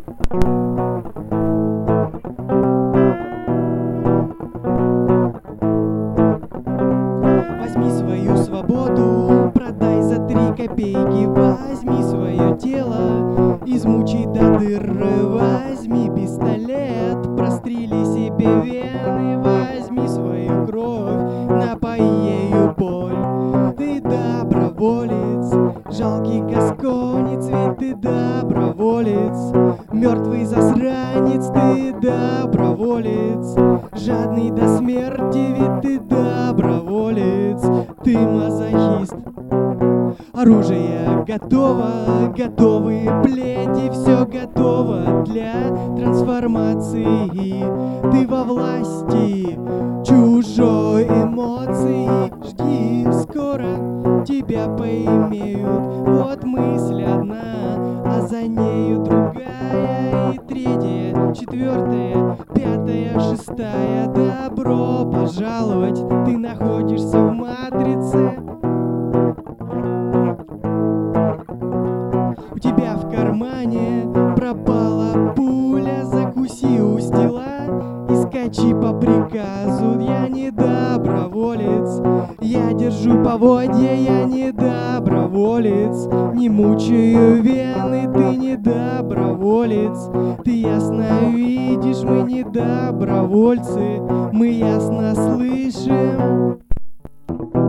Возьми свою свободу, продай за 3 копейки. Возьми свое тело, измучи до дыр. Возьми пистолет, прострели себе вены. Возьми свою кровь, напои ею боль. Ты доброволец, жалкий гасконец, ведь ты доброволец. Мертвый засранец, ты доброволец. Жадный до смерти, ведь ты доброволец. Ты мазохист. Оружие готово, готовы плети, все готово для трансформации. Ты во власти чужой эмоции. Жди, скоро тебя поимеют. Вот мысль одна, а за нею другая, и третья, четвертая, пятая, шестая. Добро пожаловать, ты находишься в матрице. У тебя в кармане пропала пуля, закуси у стела и скачи по приказу. Я не доброволец, я держу поводья, я не доброволец. Не мучаю вены, ты не доброволец. Ты ясно видишь, мы не добровольцы, мы ясно слышим.